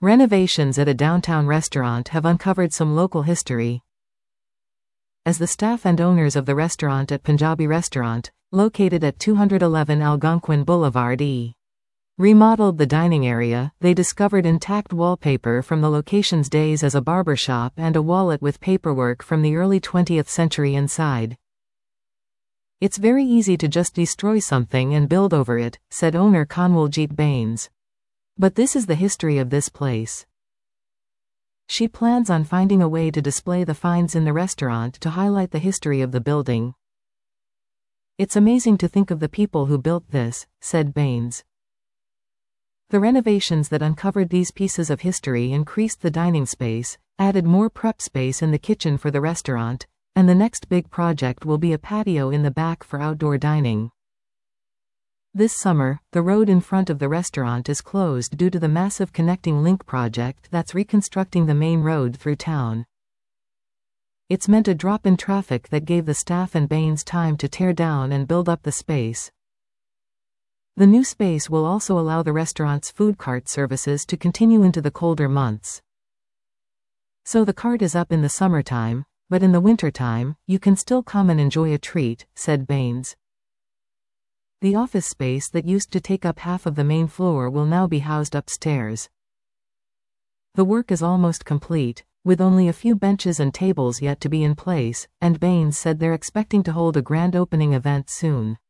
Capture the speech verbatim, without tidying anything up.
Renovations at a downtown restaurant have uncovered some local history. As the staff and owners of the restaurant at Punjabi Restaurant, located at two eleven Algonquin Boulevard E. remodeled the dining area, they discovered intact wallpaper from the location's days as a barbershop and a wallet with paperwork from the early twentieth century inside. "It's very easy to just destroy something and build over it," said owner Kanwaljit Bains. "But this is the history of this place." She plans on finding a way to display the finds in the restaurant to highlight the history of the building. "It's amazing to think of the people who built this," said Bains. The renovations that uncovered these pieces of history increased the dining space, added more prep space in the kitchen for the restaurant, and the next big project will be a patio in the back for outdoor dining. This summer, the road in front of the restaurant is closed due to the massive Connecting Link project that's reconstructing the main road through town. It's meant a drop in traffic that gave the staff and Bains time to tear down and build up the space. The new space will also allow the restaurant's food cart services to continue into the colder months. "So the cart is up in the summertime, but in the wintertime, you can still come and enjoy a treat," said Bains. The office space that used to take up half of the main floor will now be housed upstairs. The work is almost complete, with only a few benches and tables yet to be in place, and Bains said they're expecting to hold a grand opening event soon.